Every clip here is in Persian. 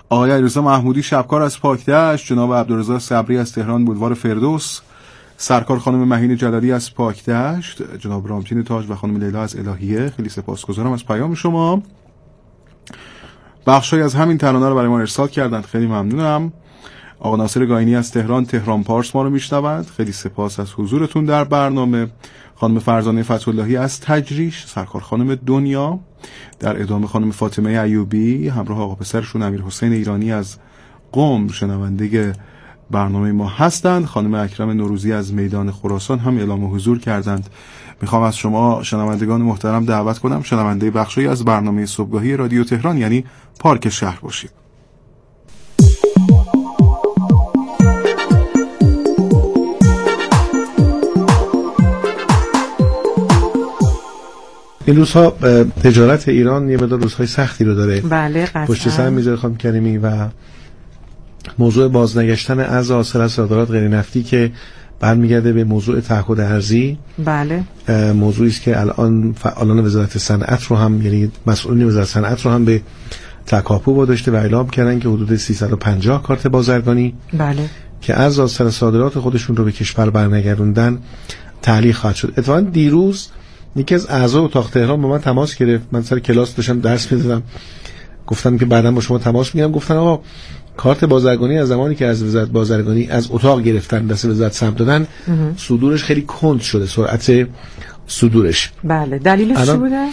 آقای علیرضا محمودی شبکار از پاکدشت، جناب عبدالرضا صبری از تهران بولوار فردوس، سرکار خانم مهین جلالی از پاکدشت، جناب رامتین تاج و خانم لیلا از الهیه. خیلی سپاسگزارم از پیام شما. بخشی از همین ترانه رو برای ما ارسال کردند، خیلی ممنونم. آقا ناصر گاینی از تهران پارس ما رو میشنوند، خیلی سپاس از حضورتون در برنامه. خانم فرزانه فتح‌اللهی از تجریش، سرکار خانم دنیا، در ادامه خانم فاطمه ایوبی همراه آقا پسرشون امیر حسین ایرانی از قم شنونده برنامه ما هستند. خانم اکرم نوروزی از میدان خراسان هم اعلام حضور کردند. میخوام از شما شنوندگان محترم دعوت کنم شنونده بخشی از برنامه صبحگاهی رادیو تهران یعنی پارک شهر باشید. این روزها تجارت ایران یه مقدار روزهای سختی رو داره. بله قطعا. پشت سر میذاره خانم کریمی و موضوع بازنگشتن از حاصل از صادرات غیر نفتی که برمیگرده به موضوع تعهد ارزی. بله. موضوعی است که الان فعالان وزارت صنعت رو هم یعنی مسئولین وزارت صنعت رو هم به تکاپو واداشته و اعلام کردن که حدود 350 کارت بازرگانی بله که از حاصل صادرات خودشون رو به کشور برنگردوندن تعلیق خواهد شد. اتفاقا دیروز یکی از اعضای اتاق تهران با من تماس گرفت. من سر کلاس داشتم درس می‌دادم، گفتم که بعداً با شما تماس میگیرم. گفتن آقا کارت بازرگانی از زمانی که از وزارت بازرگانی از اتاق گرفتن دست وزارت سمت دادن صدورش خیلی کند شده، سرعت صدورش. بله دلیلش چی بوده؟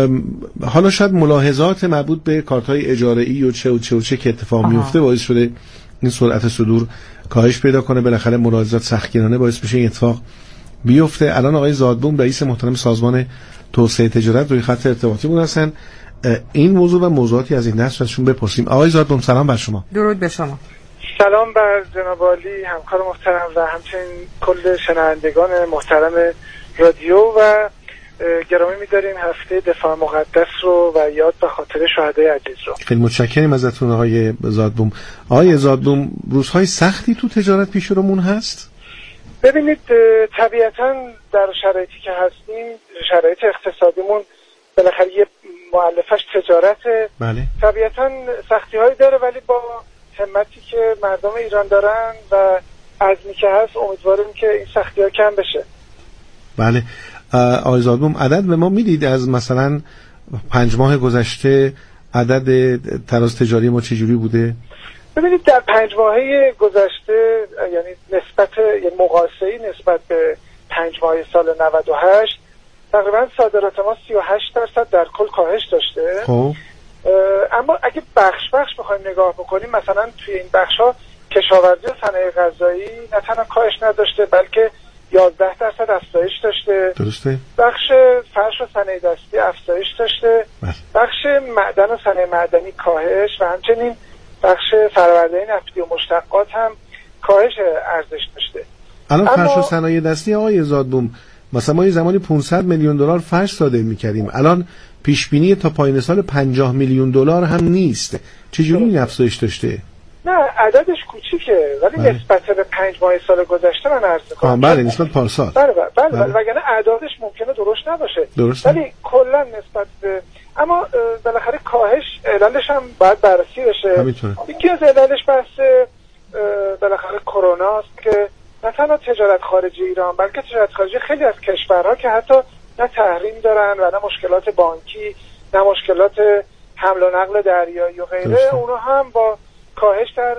حالا شاید ملاحظات مربوط به کارت‌های اجاره‌ای و چه که اتفاق میفته باعث شده این سرعت صدور کاهش پیدا کنه. بالاخره ملاحظات سختگیرانه باعث میشه این اتفاق بیفته. الان آقای زادبوم رئیس محترم سازمان توسعه تجارت روی خط ارتباطی مون هستن. این موضوع و موضوعاتی از این دست ازشون بپرسیم. آقای زادبوم سلام بر شما. درود به شما. سلام بر جناب عالی، همکار محترم و همچنین کل شنوندگان محترم رادیو و گرامی می‌داریم هفته دفاع مقدس رو و یاد به خاطر شهدای عزیز رو. خیلی متشکریم ازتون آقای زادبوم. آقای زادبوم روزهای سختی تو تجارت پیش رومون هست؟ ببینید طبیعتاً در شرایطی که هستیم، شرایط اقتصادیمون بالاخره یه مؤلفش تجارته. بله. طبیعتاً سختی‌هایی داره ولی با همتی که مردم ایران دارن و عزمی که هست امیدواریم که این سختی‌ها کم بشه. بله. آقای زادبوم عدد به ما میدید از مثلا 5 ماه گذشته عدد تراز تجاری ما چجوری بوده؟ ببینید در 5 ماهه گذشته یعنی مقایسه‌ای نسبت به 5 ماه سال 98 تقریبا صادرات ما 38% در کل کاهش داشته. خب اما اگه بخش بخوایم نگاه بکنیم مثلا توی این بخش‌ها کشاورزی و صنایع غذایی نه تنها کاهش نداشته بلکه 11% افزایش داشته. درسته. بخش فرش و صنایع دستی افزایش داشته. بخش معدن و صنایع معدنی کاهش و همچنین بخش فرآورده نفتی و مشتقات هم کاهش ارزش داشته. الان فرش و صنایع دستی آقای زادبوم مثلا ما یه زمانی 500 میلیون دلار فرش صادر می‌کردیم، الان پیش بینی تا پایان سال 50 میلیون دلار هم نیست. چجوری این افزایش داشته؟ نه عددش کوچیکه ولی نسبت به 5 ماه سال گذشته من عرض می‌کنم. بله نسبت پارسال. بله وگرنه اعدادش ممکنه درست نباشه. درسته. ولی کلا نسبت به اما بالاخره کاهش عللش هم باید بررسی بشه. یکی از عللش بحث بالاخره کرونا است که نه تنها تجارت خارجی ایران بلکه تجارت خارجی خیلی از کشورها که حتی نه تحریم دارن و نه مشکلات بانکی نه مشکلات حمل و نقل دریایی و غیره اونا هم با کاهش در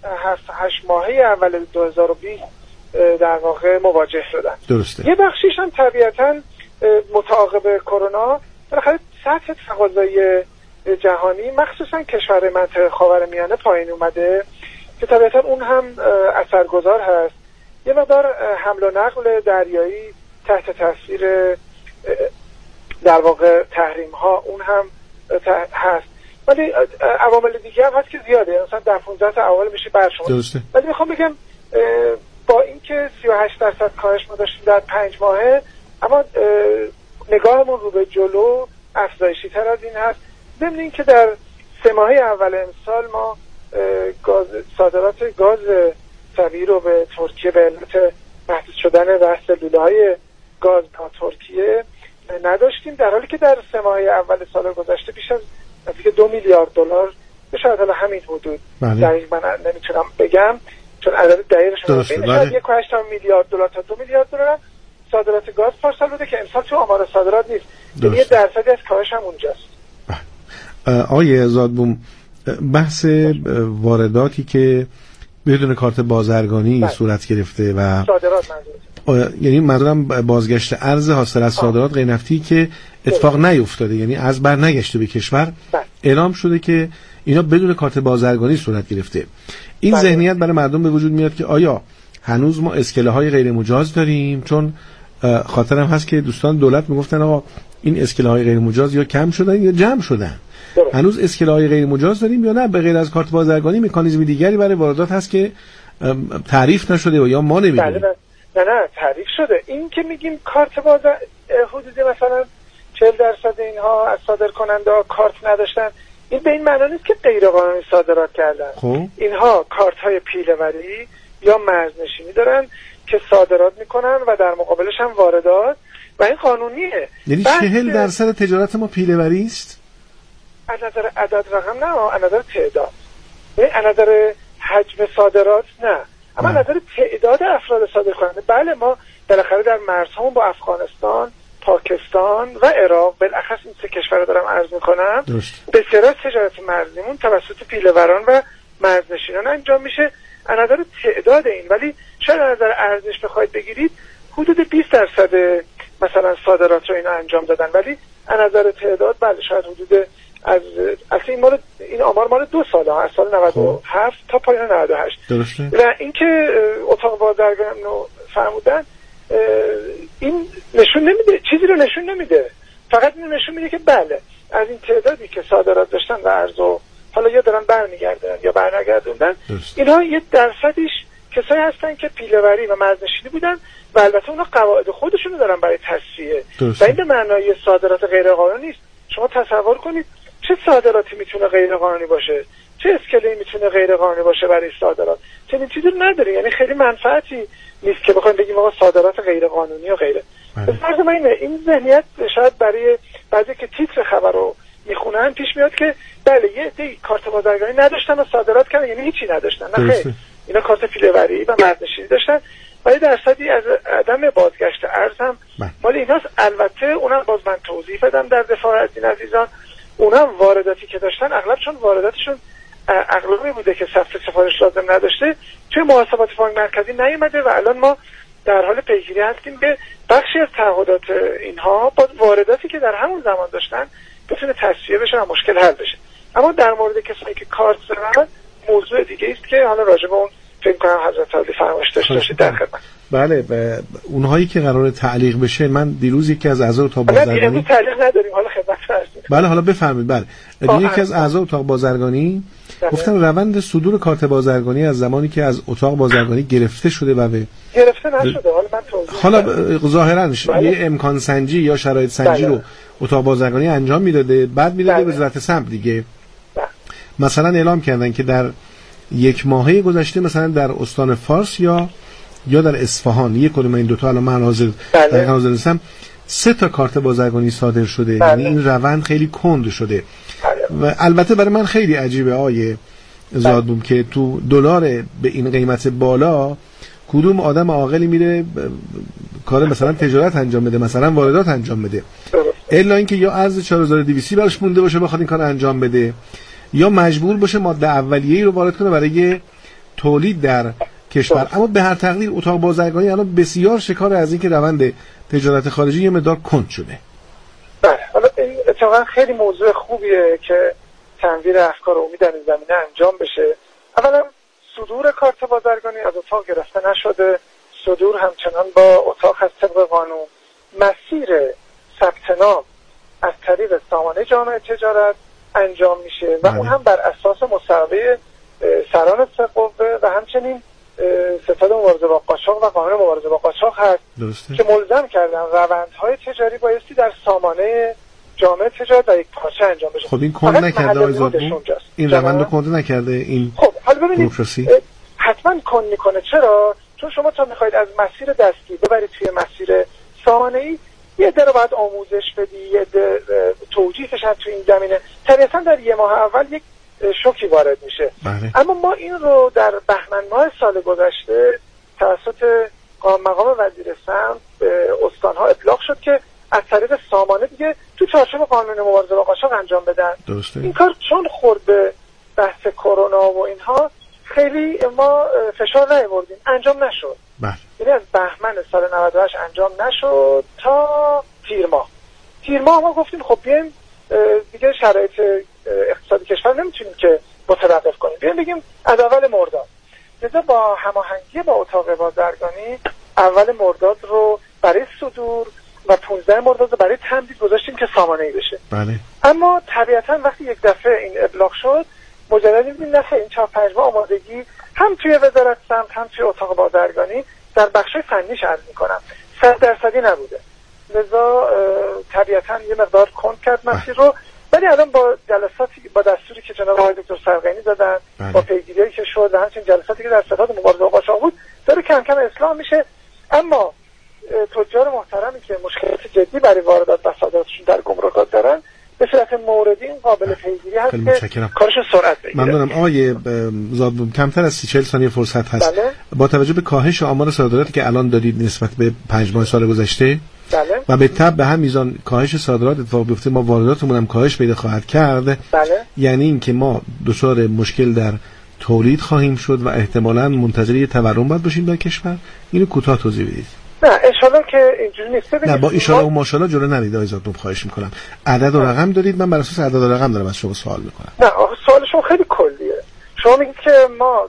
7-8 ماهه اول 2020 در واقع مواجه شدن. درسته. یه بخشیش هم طبیعتاً متعاقب کرونا بالاخره سطح تقاضای جهانی مخصوصا کشور منطقه خاورمیانه پایین اومده که طبیعتاً اون هم اثرگذار هست. یه مقدار حمل و نقل دریایی تحت تاثیر در واقع تحریم ها اون هم هست ولی عوامل دیگه هم هست که زیاده، مثلا در 15 تا عوامل میشه برشمرد. ولی میخوام بگم با اینکه 38% کاهش ما داشتیم در 5 ماهه اما نگاهمون رو به جلو افزایشی تر از این هست. ضمن اینکه در 3 ماهه اول امسال ما صادرات گاز طبیعی رو به ترکیه به علت محدود شدن بحث لوله‌های گاز با ترکیه نداشتیم، در حالی که در 3 ماهه اول سال گذشته بیش از نزدیک 2 میلیارد دلار شاید حالا همین حدود. بله. دقیق من نمیتونم بگم چون عدد دقیقش بین بله. 1.8 میلیارد دلار تا 2 میلیارد دلار صادرات گاز پارسال بوده که امسال تو آمار صادرات نیست. یعنی یه درصدی از کاهش هم اونجاست. آقای زادبوم، بحث وارداتی که بدون کارت بازرگانی صورت گرفته و صادرات یعنی منظورم بازگشت ارز حاصل از صادرات غیر نفتی که اتفاق نیفتاده، یعنی از بر نگشته به کشور، اعلام شده که اینا بدون کارت بازرگانی صورت گرفته. این ذهنیت برای مردم به وجود میاد که آیا هنوز ما اسکله های غیر مجاز داریم؟ چون خاطرم هست که دوستان دولت میگفتن آقا این اسکله های غیر مجاز یا کم شدن یا جمع شدن. هنوز اسکله های غیر مجاز داریم یا نه؟ به غیر از کارت بازرگانی مکانیزم دیگری برای واردات هست که تعریف نشده و یا ما نمیدونیم؟ نه تعریف شده. این که میگیم کارت بازار حدود مثلا 40% اینها از صادر کننده ها کارت نداشتن، این به این معنی نیست که غیر قانونی صادرات کردن. اینها کارت های پیله‌وری یا مرزنشینی دارن که صادرات میکنن و در مقابلش هم واردات و این قانونیه. یعنی 40% تجارت ما پیله‌وری است؟ از نظر عدد رقم نه، از نظر تعداد. یعنی از نظر حجم صادرات نه، اما از نظر تعداد افراد صادر کننده بله، ما بالاخره در مرزهامون با افغانستان، پاکستان و عراق، بالاخص این سه کشور رو دارم عرض میکنم، بسیار از تجارت مرزیمون توسط پیله‌وران و مرزنشینان انجام میشه از نظر تعداد این. ولی شاید از نظر ارزش بخواید بگیرید حدود 20% مثلا صادرات رو اینا انجام دادن، ولی از نظر تعداد بله شاید حدود از اصلا این آمار مال 2 ساله ها، از سال 97 تا پایان 98. درسته. و اینکه اتاق بازرگانی رو فرمودن این نشون نمیده، چیزی رو نشون نمیده، فقط این نشون میده که بله از این تعدادی که صادرات داشتن و ارزو حالا یا دارن برمیگردن یا برنگردوندن، اینها یه درصدیش کسایی هستن که پیله‌وری و مرزنشینی بودن و البته اونا قواعد خودشونو دارن برای تصفیه و این به معنای صادرات غیر قانونی نیست. شما تصور کنید چه صادراتی میتونه غیر قانونی باشه، چه اسکله‌ای میتونه غیر قانونی باشه برای صادرات. چنین چیزی رو نداره، یعنی خیلی منفعتی نیست که بخوایم بگیم آقا صادرات غیر قانونی و غیره. به فرض من این ذهنیت شاید برای بعضی که تیتر خبر رو میخونن پیش میاد که بله یه عده کارت بازرگانی نداشتن و صادرات کردن، یعنی هیچی نداشتن. نه خیر، اینا کارت پیله‌وری و مرزنشینی داشتن ولی درصدی از عدم بازگشت ارز هم مال ایناست. البته اونم باز من توضیح بدم در دفاع از این عزیزان، اونم وارداتی که داشتن اغلب چون وارداتشون اغلبی بوده که ثبت سفارش لازم نداشته توی محاسبات بانک مرکزی نیومده و الان ما در حال پیگیری هستیم به بخشی از تعهدات اینها با وارداتی که در همون زمان داشتن بتونه تصفیه بشه و مشکل حل بشه. اما در مورد کسایی که کارت دارن موضوع دیگه است که حالا راجع به اون فکر کنم حضرت عالی فرمایش داشته باشید در خدمت. بله، اونهایی که قراره تعلیق بشه، من دیروز یکی از اعضا اتاق بازرگانی تعلیق نداریم، حالا خدمت هستیم. بله حالا بفرمایید. بله یکی از اعضا اتاق بازرگانی گفتن روند صدور کارت بازرگانی از زمانی که از اتاق بازرگانی گرفته شده و گرفته نشده، حالا من توضیح حالا ظاهرا یه امکان سنجی یا شرایط سنجی رو اتاق بازرگانی انجام میداده، بعد میداده به وزارت سمت دیگه. مثلا اعلام کردن که در 1 ماهه گذشته مثلا در استان فارس یا در اصفهان، یک کدوم این دوتا الان من حاضر نیستم، 3 تا کارت بازرگانی صادر شده. یعنی این روند خیلی کند شده و البته برای من خیلی عجیبه آیه زادبوم که تو دلار به این قیمت بالا کدوم آدم عاقلی میره کار مثلا تجارت انجام بده، مثلا واردات انجام بده، الا اینکه یا ارز 4200 براش مونده باشه بخواد این کار انجام بده یا مجبور باشه ماده اولیه‌ای رو وارد کنه برای تولید در کشور. اما به هر تقدیر اتاق بازرگانی الان بسیار شکار از این که روند تجارت خارجی یه مقدار کند شده. بله، حالا این اتفاقا خیلی موضوع خوبیه که تنویر افکار عمومی در این زمینه انجام بشه. اولا صدور کارت بازرگانی از اتاق گرفته نشده، صدور همچنان با اتاق از طبق قانون. مسیر ثبت نام از طریق سامانه جامعه تجارت انجام میشه و اون هم بر اساس مصوبه سران سه قوه و همچنین ستاد مبارزه با قاچاق و قانون مبارزه با قاچاق هست که ملزم کردن روندهای تجاری بایستی در سامانه جامعه تجارت در یک پارچه انجام بشه. خب این کند نکرده آقای زادبوم؟ این روند رو کند نکرده این؟ خب حالا ببینید حتما کند میکنه. چرا؟ چون شما تا میخواید از مسیر دستی ببرید توی مسیر سامانه‌ای یه عده رو باید آموزش بدی، یه عده توجیهش هم توی این زمینه. طبیعتاً در 1 ماه اول یک شوکی وارد میشه. اما ما این رو در بهمن ماه سال گذشته توسط مقام وزیر سمت به استان‌ها ابلاغ شد که از طریق سامانه دیگه تو چارچوب قانون مبارزه با قاچاق انجام بدن. درسته. این کار چون خورد به بحث کرونا و اینها خیلی ما فشار نیاوردیم، انجام نشد. یعنی از بهمن سال 98 انجام نشد تا تیر ماه ما گفتیم خب بیایم دیگه شرایط اقتصادی کشور نمیتونیم که متوقف کنیم، بیایم بگیم از اول مرداد. لذا با هماهنگی با اتاق بازرگانی اول مرداد رو برای صدور و 15 مرداد رو برای تمدید گذاشتیم که سامانه‌ای بشه. بله. اما طبیعتاً وقتی یک دفعه این ابلاغ شد مجدد دیدیم نه این 4-5 ماه آمادگی هم توی وزارت سمت هم توی اتاق بازرگانی در بخشای فنیش عرض می‌کنم 100% نبوده. لذا طبیعتاً یه مقدار کند کرد مسیر رو، ولی الان با جلساتی با دستوری که جناب آقای دکتر سرقینی دادن با پیگیری که شد و همچنین جلساتی که در ستاد مبارزه با قاچاق بود داره کم کم اصلاح میشه. اما تجار محترمی که مشکلات جدی برای واردات و صادراتشون در گمرکات دارن به صورت موردی این قابل پیگیری هست که کارشون سرعت بگیره. ممنونم. آقای زادبوم کمتر از 30-40 ثانیه فرصت هست. بله. با توجه به کاهش آمار صادراتی که الان دارید نسبت به 5 ماه سال گذشته، بله. و به تبع به هم میزان کاهش صادرات اتفاق بیفته، ما وارداتمون هم کاهش پیدا خواهد کرد. بله. یعنی این که ما دچار مشکل در تولید خواهیم شد و احتمالاً منتظر یه تورم باید باشیم در کشور. اینو کوتاه توضیح بدید. نه انشالله که اینجوری نیست. نه با انشالله و ماشاءالله جلو نرید آقای زادبوم، خواهش میکنم. عدد و رقم دارید، من بر اساس عدد و رقم دارم از شما سوال میکنم. نه سوال شما خیلی کلیه. شما میگید که ما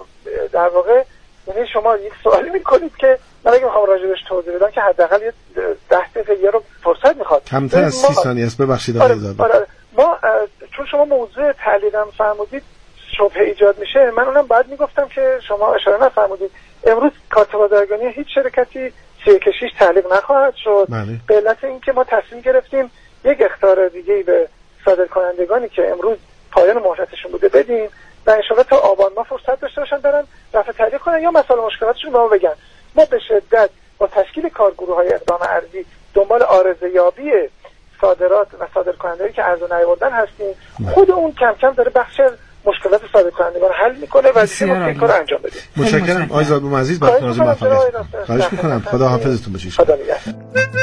در واقع یعنی شما یک سوالی میکنید که من اگه میخوام راجعش توضیح بدم که حداقل 10 دقیقه رو فرصت میخواد. کمتر از 30 ثانیه است، ببخشید آقای زادبوم. ما چون شما موضوع تعلیقم فرمودید شبهه ایجاد میشه، من اونم بعد میگفتم که شما اشاره نفرمودید امروز کارت بازرگانی هیچ شرکتی 36 تعلیق نخواهد شد. به علت اینکه ما تصمیم گرفتیم یک اخطار دیگه‌ای به صادرکنندگانی که امروز پایان مهلتشون بوده بدیم و ان شاءالله تا آبان ما فرصت داشته باشن برن رفع تعلیق کنن یا مسائل مشکلاتشون رو بگن. ما به شدت با تشکیل کارگروه‌های اقدام ارزی دنبال آرزویابی صادرات و صادرکنندگانی که ارز نیاوردن هستیم. خود اون کم کم داره بخش مشکلات صادرکنندگان حل میکنه و دیگه ما این کارو انجام بدیم. متشکرم آقای زادبوم عزیز، با تنظیم موفقیت. خواهش میکنم. خدا حافظتون باشید. خدا نگهدار.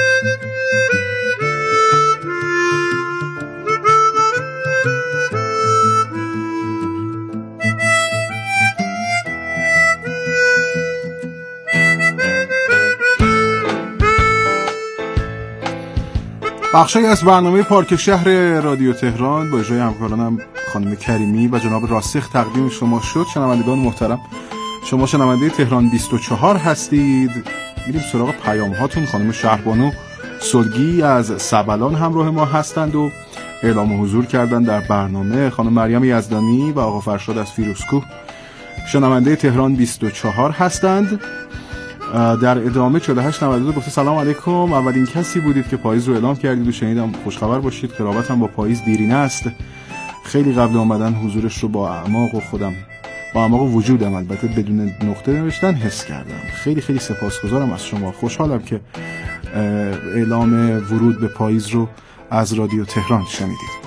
بخشی از برنامه پارک شهر رادیو تهران با اجرای همکارانم خانم کریمی و جناب راسخ تقدیم شما شد. شنوندگان محترم، شما شنونده تهران 24 هستید. میریم سراغ پیام هاتون. خانم شهربانو سلگی از سبلان همراه ما هستند و اعلام حضور کردن در برنامه. خانم مریم یزدانی و آقا فرشاد از فیروزکوه شنونده تهران 24 هستند. در ادامه 4892 گفته سلام علیکم، اولین کسی بودید که پاییز رو اعلام کردید و شنیدم خوشخبر باشید. قرابتم با پاییز دیرینه است. خیلی قبل آمدن حضورش رو با اعماق و خودم با اعماق وجودم البته بدون نقطه نوشتن حس کردم. خیلی خیلی سپاسگزارم از شما. خوشحالم که اعلام ورود به پاییز رو از رادیو تهران شنیدید.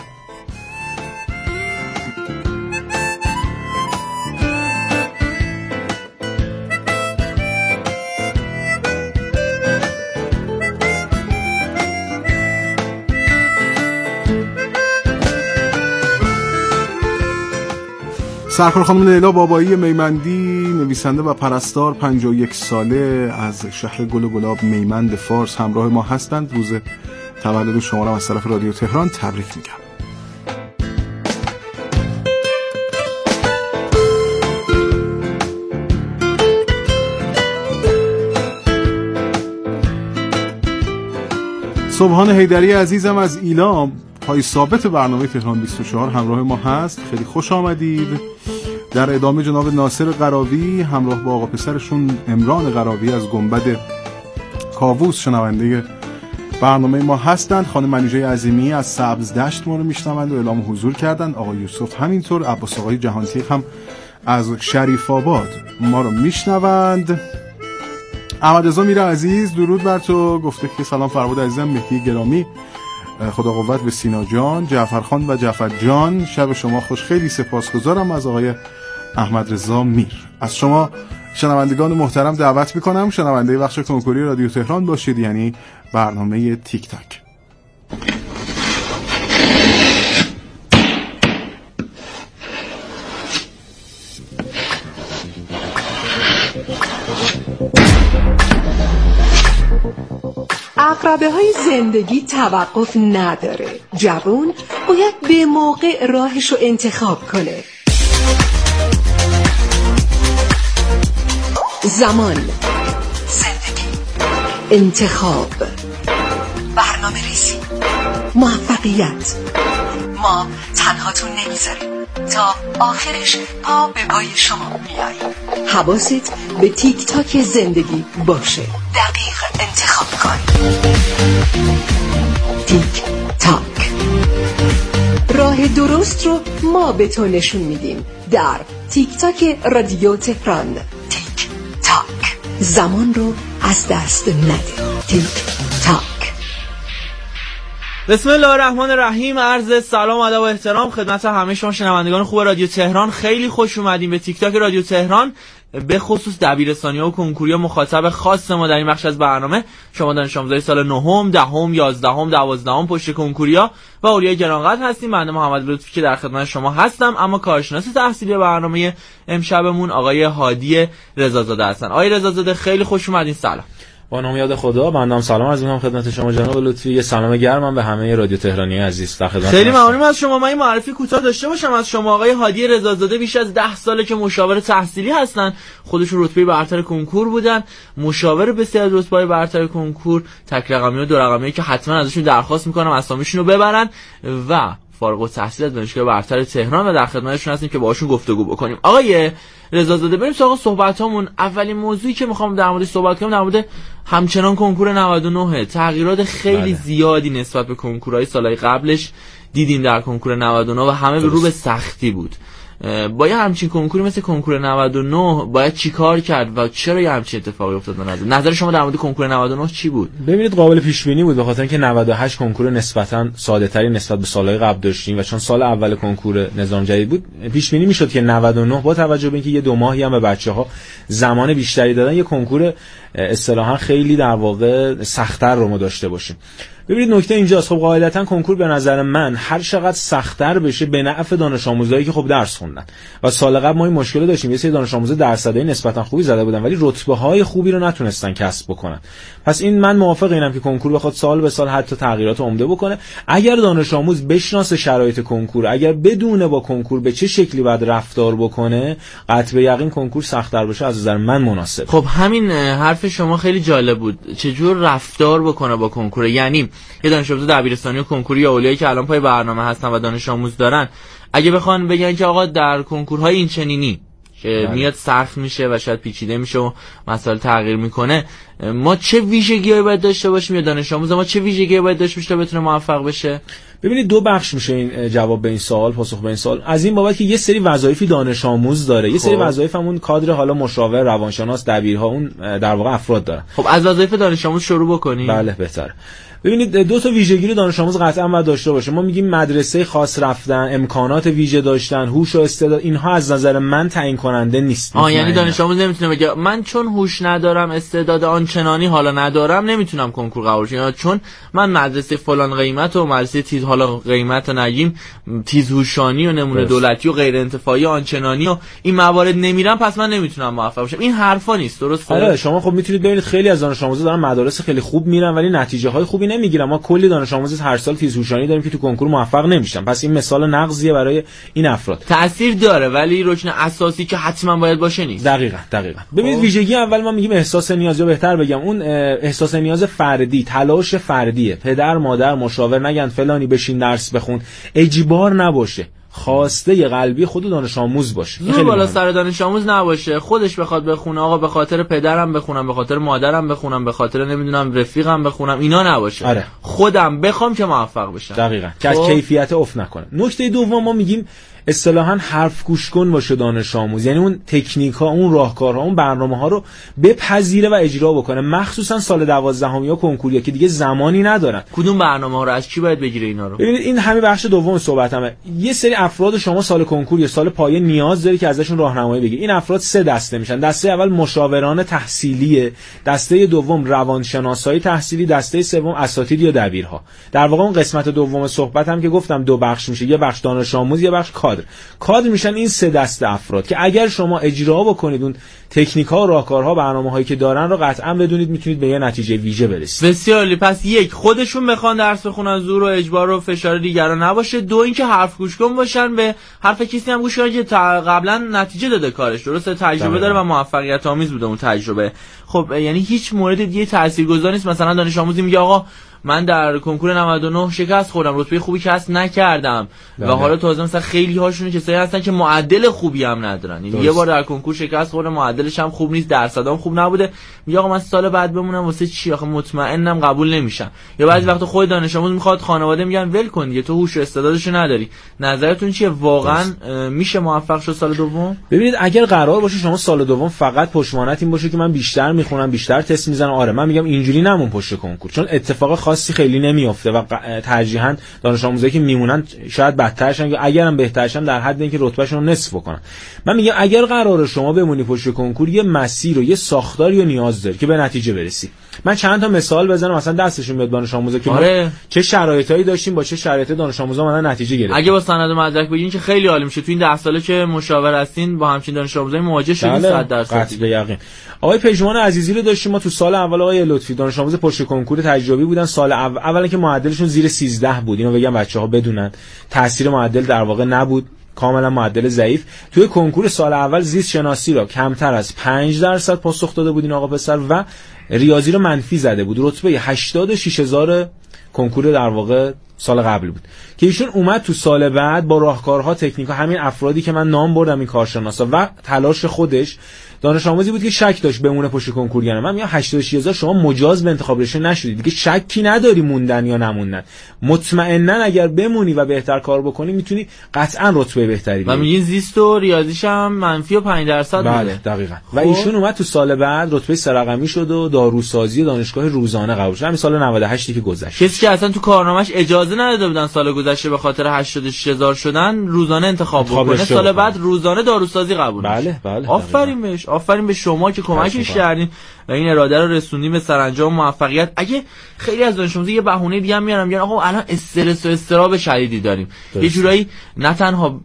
سرکار خانم لیلا بابایی میمندی، نویسنده و پرستار 51 ساله از شهر گل و گلاب میمند فارس همراه ما هستند. روز تولد شما را از طرف رادیو تهران تبریک میگم. صبحان حیدری عزیزم از ایلام، پای ثابت برنامه تهران 24 همراه ما هست. خیلی خوش آمدید. در ادامه جناب ناصر قراوی همراه با آقا پسرشون عمران قراوی از گنبد کاووس شنونده برنامه ما هستند. خانم منیژه عظیمی از سبز دشت ما رو میشنوند و اعلام حضور کردند. آقا یوسف همینطور. عباس آقای جهانتیق هم از شریف آباد ما رو میشنوند. احمد رضا میر عزیز درود بر تو، گفته که سلام فرباد عزیزم، مهدی گرامی خدا قوت به سینا جان، جعفرخان و جعفر جان. شب شما خوش. خیلی سپاسگزارم از آقای احمد رضا میر. از شما شنوندگان محترم دعوت میکنم شنونده بخش کنکوری رادیو تهران باشید، یعنی برنامه تیک تاک. عقربه‌های زندگی توقف نداره. جوان باید به موقع راهشو انتخاب کنه. زمان، زندگی، انتخاب، برنامه ریزی، موفقیت. ما تنهاتون نمیذاریم تا آخرش پا به پای شما میاییم. حواست به تیک تاک زندگی باشه. دقیق انتخاب کن. تیک تاک، راه درست رو ما به تو نشون میدیم در تیک تاک رادیو تهران. تیک تاک، زمان رو از دست نده. تیک تاک. بسم الله الرحمن الرحیم. عرض سلام، ادب و احترام خدمت همه شما شنوندگان خوب رادیو تهران. خیلی خوش اومدیم به تیک تاک رادیو تهران، به خصوص دبیرستانی‌ها و کنکوریا. مخاطب خاص ما در این بخش از برنامه شما دانش آموزای سال 9م، 10م، 11م، 12م پشت کنکوریا و اولیای گرانقدر هستیم. بنده محمد لطفی که در خدمت شما هستم، اما کارشناس تحصیلی برنامه امشبمون آقای هادی رضازاده هستن. آقای رضازاده خیلی خوش اومدین. سلام. با نام یاد خدا، بنده هم سلام عرض می‌کنم خدمت شما جناب لطفی. یه سلام گرمم به همه رادیو تهرانی عزیز در خدمت. خیلی ممنونم از شما. من این معرفی کوتاه داشته باشم از شما. آقای هادی رضازاده بیش از 10 ساله که مشاور تحصیلی هستن. خودشون رتبه برتر کنکور بودن، مشاور بسیار از رتبه‌های برتر کنکور، تک رقمی و دو رقمی که حتما ازشون درخواست می‌کنم اسامیشون رو ببرن و فارغ التحصیل از دانشگاه برتر تهران و در خدمتشون هستیم که باهاشون گفتگو بکنیم. آقای رضازاده بریم سراغ صحبتامون. اولین موضوعی که میخوام در موردش صحبت کنم در مورد همچنان کنکور 99. تغییرات خیلی زیادی نسبت به کنکورهای سالهای قبلش دیدیم در کنکور 99 و همه رو به سختی بود. با یه همچین کنکوری مثل کنکور 99 باید چی کار کرد و چرا یه همچین اتفاقی افتاد؟ نظر شما در مورد کنکور 99 چی بود؟ ببینید قابل پیش بینی بود، به خاطر اینکه 98 کنکور نسبتاً ساده‌تری نسبت به سالهای قبل داشتیم و چون سال اول کنکور نظام جدید بود پیش بینی میشد که 99 با توجه به اینکه یه 2 ماهی هم به بچه‌ها زمان بیشتری دادن، یه کنکور اصطلاحاً خیلی در واقع سخت‌تر رو ما داشته باشیم. ببینید نکته اینجاست، خب قاعدتاً کنکور به نظر من هر چقدر سخت‌تر بشه به نفع دانش آموزایی که خب درس خوندن و سال قبل ما این مشکل داشتیم، یه سری دانش آموز درصدی نسبتاً خوبی زده بودن ولی رتبه‌های خوبی رو نتونستن کسب بکنن. پس این من موافق اینم که کنکور بخواد سال به سال حتی تغییرات عمده بکنه. اگر دانش آموز بشناسه شرایط کنکور، اگر بدونه با کنکور به چه شکلی باید رفتار بکنه، قطع به یقین کنکور سخت‌تر بشه از نظر من مناسب. خب همین حرف شما خیلی جالب بود. چجور رفتار بکنه با کنکور؟ یعنی یه دانش آموز دبیرستانی و کنکوری یا اولیایی که الان پای برنامه هستن و دانش آموز دارن، اگه بخوان بگن که آقا در کنکورهای این چنینی که میاد سخت میشه و شاید پیچیده میشه و مسائل تغییر میکنه، ما چه ویژگی‌هایی باید داشته باشیم یا دانش آموز ما چه ویژگی‌هایی باید داشته باشه تا بتونه موفق بشه؟ ببینید دو بخش میشه این جواب به این سوال، پاسخ به این سوال. از این بابت که یه سری وظایفی دانش آموز داره، یه سری وظایف همون کادر حالا مشاور، روانشناس، دبیرها اون در واقع افراد دارن. خب از وظایف دانش آموز شروع بکنیم. بله بهتره. ببینید دو تا ویژگی رو دانش آموز قطعا باید داشته باشه. ما میگیم مدرسه خاص رفتن، امکانات ویژه داشتن، هوش و استعداد، اینها از نظر من تعیین کننده نیست. یعنی دانش آموز نمیتونه بگه من چون هوش ندارم، استعداد آنچنانی حالا ندارم، نمیتونم کنکور قبول شم، یا چون من مدرسه فلان قیمت و مدرسه تیز حالا قیمت نگیم تیز هوشانی و نمونه دولتی و غیر انتفاعی آنچنانی و این موارد نمیرم پس من نمیتونم موفق بشم. این حرفا نیست، درسته؟ آره شما خب میتونید ببینید خیلی از دانش آموزا دارن مدارس خیلی خوب میرن ولی نتیجه های خوبی نمیگیرن. ما کلی دانش آموز هر سال تیز هوشانی داریم که تو کنکور موفق نمیشن. پس این مثال نقضیه برای این افراد. تأثیر داره ولی رکن اساسی که حتما باید باشه نیست. دقیقاً. ببینید ویژگی اول ما میگیم احساس نیاز، یا بهتر بگم اون احساس نیاز فردی، تلاش فردیه. پدر مادر مشاور نگن فلانی بشین درس بخون، اجبار نباشه، خواسته قلبی خود دانش آموز باشه. زور بالا سر دانش آموز نباشه، خودش بخواد بخونه، آقا به خاطر پدرم بخونم، به خاطر مادرم بخونم، به خاطر نمیدونم رفیقم بخونم، اینا نباشه. آره. خودم بخوام که موفق بشم. دقیقاً. که از کیفیت افت نکنه. نکته دوم ما میگیم اصطلاحاً حرف گوش کن باشه دانش آموز، یعنی اون تکنیک‌ها، اون راهکارها، اون برنامه‌ها رو بپذیره و اجرا بکنه، مخصوصا سال 12 یا کنکوریا که دیگه زمانی ندارن. کدوم برنامه‌ها رو از کی باید بگیره اینا رو؟ ببینید این همین بخش دوم صحبتمه. یه سری افراد شما سال کنکور یا سال پایه نیاز داری که ازشون راهنمایی بگیری. این افراد 3 دسته میشن. دسته اول مشاوران تحصیلیه، دسته دوم روانشناسای تحصیلی، دسته سوم اساتید یا دبیرها. در واقع اون قسمت دوم صحبتم که گفتم 2 بخش میشه، یه بخش دانش آموز، یه بخش کادر میشن این 3 دسته افراد که اگر شما اجرا بکنید اون تکنیک‌ها، راهکارها، برنامه‌هایی که دارن رو قطعاً بدونید میتونید به یه نتیجه ویژه برسید. بسیار عالی. پس 1 خودشون بخوان درس بخونن، زور و اجبار و فشار دیگران نباشه. 2 اینکه حرف گوش کن باشن، به حرف کسی هم گوش کنن که قبلا نتیجه داده کارش، درسته، تجربه داره و موفقیت آمیز بوده اون تجربه. خب یعنی هیچ مورد دیگه تاثیرگذار نیست مثلا دانش آموزی میگه آقا من در کنکور 99 شکست خوردم، رتبه خوبی کسب نکردم و حالا تازه مثلا خیلی هاشون کسایی هستن که معدل خوبی هم ندارن، یه بار در کنکور شکست خوردم، معدلش هم خوب نیست، درصدام خوب نبوده، میگه آقا من سال بعد بمونم واسه چی، آخه مطمئنم قبول نمیشم. یا بعضی وقت خود دانش آموز میخواد، خانواده میگن ول کن دیگه، تو هوش و استعدادشو نداری. نظرتون چیه؟ واقعا میشه موفق شد سال دوم؟ ببینید اگر قرار باشه شما سال دوم فقط پشتوانت این باشه که من بیشتر میخونم، بیشتر تست میزنم، آره من میگم اینجوری نمون پشت کنکور، چون اتفاق خاصی خیلی نمیافته و ترجیحاً دانش آموزایی که میمونن شاید بدترشن یا اگرم بهترشن در حد اینکه رتبهشون رو نصف بکنن. من میگم اگر قراره شما بمونی پشت کنکور، یه مسیر و یه ساختاری رو نیاز داری که به نتیجه برسی. من چند تا مثال بزنم مثلا دستشون میاد دانش آموزا که آره. چه شرایطایی داشتیم، با چه شرایطی دانش آموزا اومدن نتیجه گرفتن. اگه با سند و مدرک بگین که خیلی عالی میشه. تو این 10 ساله که مشاور هستین با همچین دانش آموزای مواجه شدین 100%. قطع به یقین. آقای پژمان عزیزی رو داشتیم ما تو سال اول، آقای لطفی دانش آموز پشت کنکور تجربی بودن. سال اولا که معدلشون زیر 13 بود، اینو بگم بچه‌ها بدونن، تاثیر معدل در واقع نبود، کاملا معدل ضعیف. توی کنکور سال اول زیست شناسی را کمتر از 5% پاسخ داده بودین آقا پسر و ریاضی رو منفی زده بود. رتبه 86000 کنکور در واقع سال قبل بود که ایشون اومد تو سال بعد با راهکارها، تکنیک‌ها، همین افرادی که من نام بردم این کارشناسا و تلاش خودش، دانش آموزی بود که شک داشت بمونه پشت کنکور. یعنی من میگم 86000 شما مجاز به انتخاب رشته نشدید دیگه، شکی نداری موندن یا نموندن، مطمئنا اگر بمونی و بهتر کار بکنی میتونی قطعا رتبه بهتری بگیری. و میگین زیست و ریاضیش هم منفی و 5% بوده. بله دقیقاً. و ایشون اومد تو سال بعد رتبه 3 رقمی شد و داروسازی دانشگاه روزانه قبول شد. همین سال 98 که گذشت. کسی که اصلا تو کارنامه‌اش اجازه نداده بودن سال گذشته به خاطر 86000 شدن روزانه انتخاب بکنه، سال بعد روزانه داروسازی قبول. بله. آفرین بهش، آفرین به شما که کمکش کردین و این اراده رو رسوندین به سرانجام موفقیت. اگه خیلی از دانش آموزا یه بهونه دیگه هم میارن میگن آقا الان استرس و اضطراب شدیدی داریم، یه جورایی نه تنها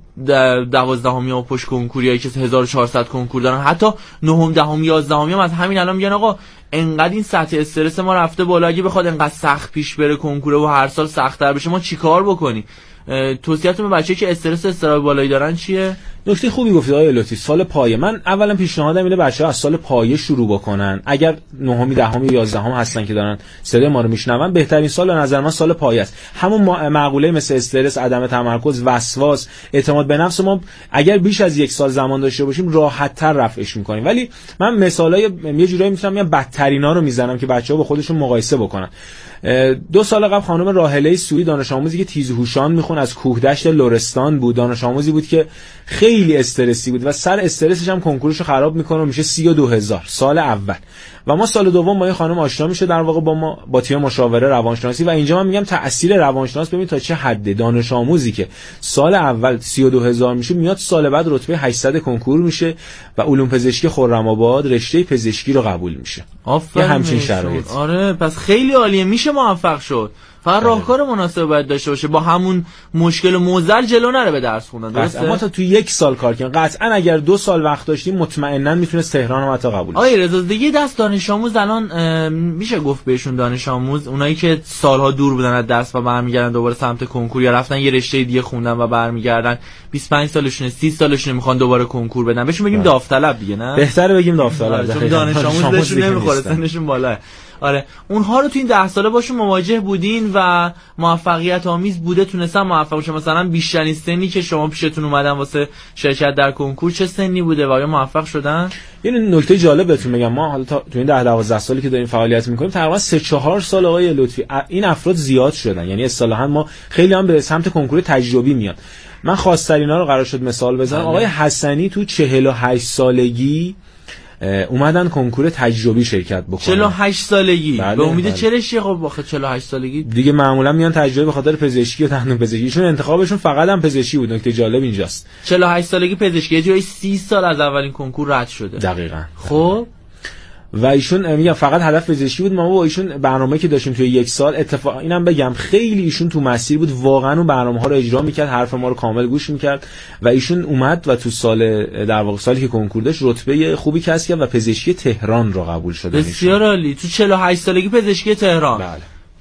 12 و پشت کنکوریایی که 1400 کنکور دارن، حتی 9 دهم 11 هم از همین الان میگن آقا انقدر این سطح استرس ما رفته بالا، اگه بخواد انقدر سخت پیش بره کنکور و هر سال سخت‌تر بشه ما چیکار بکنیم؟ توصیه‌تون به بچه‌ای که استرس اضطراب بالایی دارن چیه؟ نکته خوبی گفتید آقای لطفی. سال پایه من اولا پیشنهادم اینه بچه‌ها از سال پایه شروع بکنن. اگر 9 دهم یا 11 هستن که دارن صدای ما رو میشنون، بهترین سال به نظر من سال پایه است. همون معقوله مثل استرس، عدم تمرکز، وسواس، اعتماد به نفس ما اگر بیش از 1 سال زمان داشته باشیم راحت‌تر رفعش می‌کنیم. ولی من مثالای یه جورایی میتونم میگم بدترینا رو میزنم که بچه‌ها با خودشون مقایسه بکنن. 2 سال قبل خانم راهله سوری دانش آموزی که تیزهوشان میخون از کوهدشت لرستان بود، دانش آموزی بود که خیلی استرسی بود و سر استرسش هم کنکورشو خراب میکنه و میشه 32000 سال اول. و ما سال دوم با این خانم آشنا میشه در واقع با ما با تیم مشاوره روانشناسی. و اینجا من میگم تأثیر روانشناس ببین تا چه حد. دانش آموزی که سال اول 32000 میشه میاد سال بعد رتبه 800 کنکور میشه و علوم پزشکی خرم‌آباد رشته پزشکی رو قبول میشه. آفرین. همچین شرایط. آره پس خیلی عالیه، میشه موفق شد. فقط راهکار مناسب باید داشته باشه، با همون مشکل و معضل جلو نره به درس خوندن. درسته؟ اما تا تو 1 سال کار کنیم. قطعا اگر 2 سال وقت داشتیم مطمئنا میتونه تهران هم حتی قبول شه. آقای رضا دیگه دست دانش آموز الان میشه گفت بهشون دانش آموز اونایی که سالها دور بودن از درس و برمیگردن دوباره سمت کنکور یا رفتن یه رشته دیگه خوندن و برمیگردن 25 سالشونه 30 سالشونه میخوان دوباره کنکور بدن، بهشون بگیم داوطلب دیگه، نه بهتره بگیم داوطلب، چون دانش آموز بهشون نمیخوره، سنشون بالاه. آره اونها رو تو این 10 ساله باشون مواجه بودین و موفقیت آمیز بوده، تونستن موفق بشن. مثلا بیشترین سنی که شما پیشتون اومدن واسه شرکت در کنکور چه سنی بوده و آیا موفق شدن؟ یه نکته جالب بهتون میگم، ما حالا تو این 10-12 سالی که داریم فعالیت میکنیم تقریبا 3-4 سال آقای لطفی این افراد زیاد شدن. یعنی اصطلاحا ما خیلی هم به سمت کنکور تجربی میان. من خواسترینا رو قرار شد مثال بزنم. آقای حسنی تو 48 سالگی اومدن کنکور تجربی شرکت بکنن. 48 سالگی بله، به امید بله. چه رشته؟ خب واخه 48 سالگی دیگه معمولا میان تجربه به خاطر پزشکی و دندون پزشکیشون انتخابشون فقط هم پزشکی بود. نکته جالب اینجاست 48 سالگی پزشکی، یه جایی 30 سال از اولین کنکور رد شده. دقیقاً. خب و ایشون میگم فقط هدف پزشکی بود. ما با ایشون برنامه‌ای که داشتیم توی یک سال اتفاق اینم بگم خیلی ایشون تو مسیر بود، واقعا اون برنامه‌ها رو اجرا می‌کرد، حرف ما رو کامل گوش می‌کرد و ایشون اومد و تو سال در واقع سالی که کنکور داشت رتبه خوبی کسب کرد و پزشکی تهران رو قبول شد. بسیار عالی. تو 48 سالگی پزشکی تهران. بله.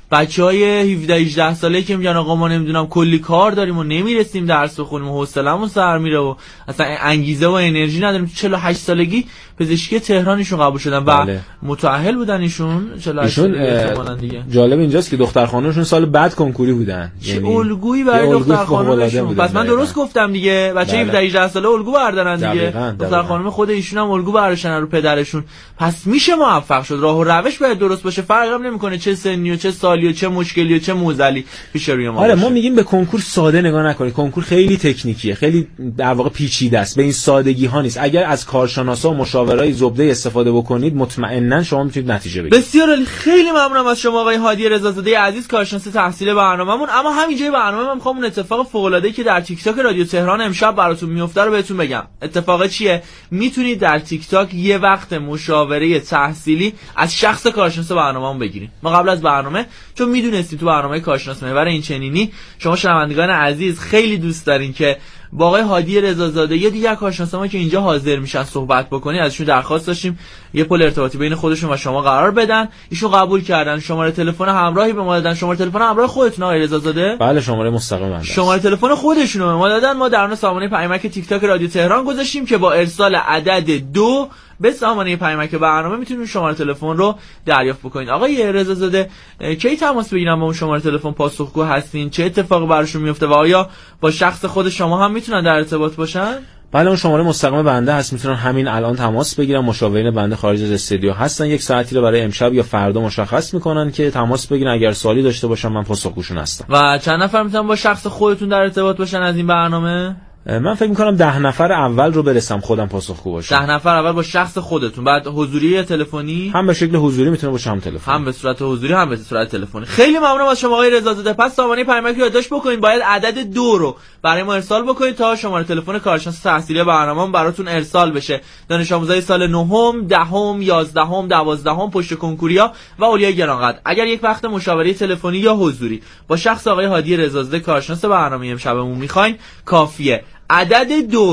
بچهای 17 18 ساله که میگن آقا ما نمیدونم کلی کار داریم و نمیرسیم درس بخونیم و حوصله‌مون سر میره و اصلا انگیزه و انرژی نداریم، تو 48 سالگی پزشکی تهرانشون قبول شدن و بله. متأهل بودن ایشون 48 سالگی دیگه. جالب اینجاست که دختر خانومشون سال بعد کنکوری بودن، یعنی الگویی برای دختر خانومشون. پس من درست گفتم دیگه، بچه 17 18 ساله الگو بردارن دیگه. دختر خانم خود ایشون هم الگو برداشتن رو پدرشون. پس میشه موفق شد. راه و روش باید درست باشه، فرقی هم نمیکنه چه سنی و چه سالی و چه مشکلی و چه موزلی پیش روی ما. آره ما میگیم به کنکور ساده نگاه نکنید. کنکور خیلی تکنیکیه، خیلی در واقع پیچیده است، به این سادگی ها نیست. اگر از کارشناسا و مشاورای زبده استفاده بکنید مطمئنا شما میتونید نتیجه بگیرید. بسیار عالی. خیلی ممنونم از شما آقای هادی رضازاده عزیز، کارشناس تحصیل برنامه‌مون. اما همینجای برنامه من میخوام اون اتفاق فوق العاده‌ای که در تیک تاک رادیو تهران امشب براتون میفته رو بهتون بگم. اتفاق چیه؟ میتونید در تیک تاک یه وقت مشاوره تحصیلی از شخص کارشناس برنامه‌مون بگیرید. ما قبل از برنامه چون میدونستیم تو برنامه کارشناس محور این چنینی شما شنوندگان عزیز خیلی دوست دارین که با آقای هادی رضازاده یا دیگر کارشناسا ما که اینجا حاضر میشن صحبت بکنی، ازشون درخواست داشتیم یه پل ارتباطی بین خودشون و شما قرار بدن. ایشون قبول کردن. شماره تلفن همراهی به ما دادن. شماره تلفن همراه خودتون آقای رضازاده؟ بله شماره مستقیم من. شماره تلفن خودشون رو به ما دادن. ما در اون سامانه پیامک تیک تاک رادیو تهران گذاشتیم که با ارسال عدد 2 به سامانه پیامک برنامه میتونید شماره تلفن رو دریافت بکنید. آقای رضازاده کی تماس بگیرن با اون شماره تلفن پاسخگو هستین؟ چه اتفاقی براشون میفته و آیا با شخص خود شما هم میتونن در ارتباط باشن؟ بله اون شماره مستقیم بنده هست، میتونن همین الان تماس بگیرن. مشاورین بنده خارج از استودیو هستن، یک ساعتی رو برای امشب یا فردا مشخص میکنن که تماس بگیرن. اگر سوالی داشته باشن من پاسخگوشون هستم. و چند نفر میتونن با شخص خودتون در ارتباط باشن از این برنامه؟ من فکر میکنم 10 نفر اول رو برسم خودم پاسخگو باشم. 10 نفر اول با شخص خودتون، بعد حضوری یا تلفنی؟ هم به شکل حضوری میتونه باشه هم تلفنی. هم به صورت حضوری هم به صورت تلفنی. خیلی ممنونم از شما آقای رضازاده. پس سامانه پیامک رو یادداشت بکنید، باید عدد 2 رو برای ما ارسال بکنید تا شماره تلفن کارشناس تحصیلی برنامه‌مون براتون ارسال بشه. دانش آموزای سال 9م، 10م، 11م، 12م پشت کنکوریا و اولیای گرانقدر. اگر یک وقت مشاوره تلفنی یا حضوری با شخص آقای هادی رضازاده کارشناس برنامه امشبمون میخواین، کافیه عدد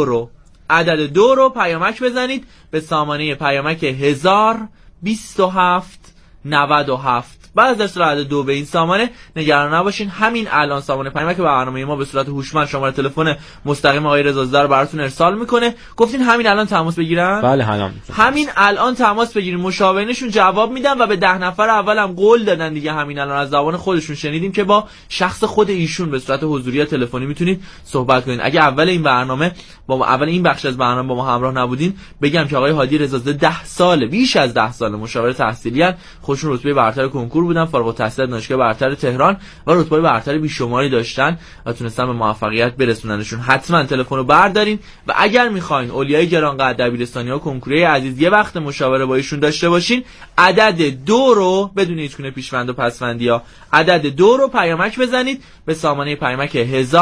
2 رو پیامک بزنید به سامانه پیامک 102797. بعد از ارسال عدد 2 به این سامانه نگران نباشین، همین الان سامانه پیامک برنامه ما به صورت هوشمند شماره تلفن مستقیم آقای رضازاده رو براتون ارسال میکنه. گفتین همین الان تماس بگیرن؟ بله همین الان تماس بگیرین، مشاورینشون جواب میدن و به 10 نفر اولم قول دادن دیگه. همین الان از زبان خودشون شنیدیم که با شخص خود ایشون به صورت حضوری یا تلفنی میتونید صحبت کنین. اگه اول این بخش از برنامه با ما همراه نبودین، بگم که آقای هادی رضازاده بیش از 10 سال مشاور تحصیلی ان. خودشون رتبه برتر کنکور بودن، فارغ التحصیل دانشگاه برتر تهران و رتبه برتر بیشماری داشتن و تونستن به موفقیت برسوننشون. حتما تلفن رو بردارین و اگر میخواین اولیای گرانقدر دبیرستانی‌ها کنکوری عزیز یه وقت مشاوره با ایشون داشته باشین، عدد 2 رو بدون هیچ گونه پیشوند و پسوندی‌ها عدد 2 رو پیامک بزنید به سامانه پیامک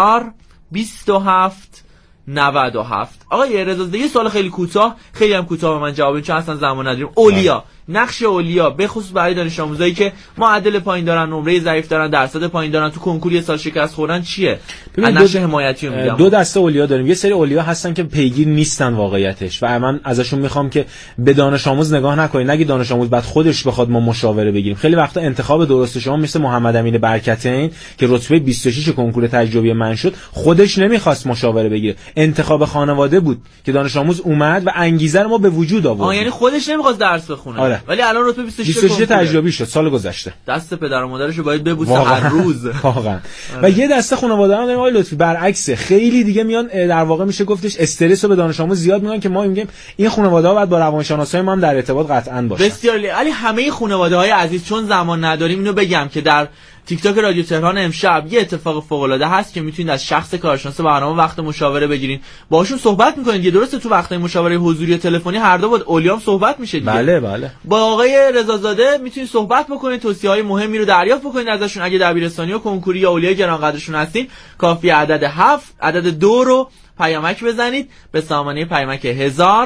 102797. آقای رضازاده یه سوال خیلی کوتاه، خیلی هم کوتاه به من جواب بدین چون اصلا زمان نداریم. اولیا، نقش اولیا به خصوص برای دانش آموزایی که معدل پایین دارن، نمره ضعیف دارن، درصد پایین دارن، تو کنکور یه سال شکست خوردن، چیه؟ نقش حمایتی رو میگم. دو دسته اولیا داریم. یه سری اولیا هستن که پیگیر نیستن واقعیتش و من ازشون میخوام که به دانش آموز نگاه نکنید. نگی دانش آموز بعد خودش بخواد ما مشاوره بگیریم. خیلی وقتا انتخاب درست شما مثل محمد امین برکتین که رتبه 26 کنکور تجربی من شد، خودش نمیخواست مشاوره بگیره. انتخاب خانواده بود که دانش آموز اومد و انگیزه رو ما به وجود آورد. یعنی خودش نمیخواست درس بخونه. آره. ولی الان رتبه 26 تجربی شد سال گذشته. دست پدر و مادرشو باید ببوسه هر روز. واقعا. و یه دسته خانواده هم داریم آقای لطفی برعکسه. خیلی دیگه میان در واقع میشه گفتش استرس رو به دانش آموز زیاد میگن که ما میگیم این خانواده‌ها باید با روانشناسای ما هم در ارتباط قطعاً باشن. بسیار علی. همه خانواده‌های عزیز چون زمان نداریم اینو بگم که در تیک تاک رادیو تهران امشب یه اتفاق فوق العاده هست که میتونید از شخص کارشناس برنامه وقت مشاوره بگیرین، باهاشون صحبت میکنید. یه درسته تو وقت مشاوره حضوری تلفنی هر دو با اولیام صحبت میشه دیگه. بله. با آقای رضازاده میتونید صحبت بکنید، توصیه‌های مهمی رو دریافت بکنید ازشون. اگه دبیرستانی و کنکوری یا اولیای گرانقدرشون هستین، کافی عدد 7 عدد 2 رو پیامک بزنید به سامانه پیامک 1000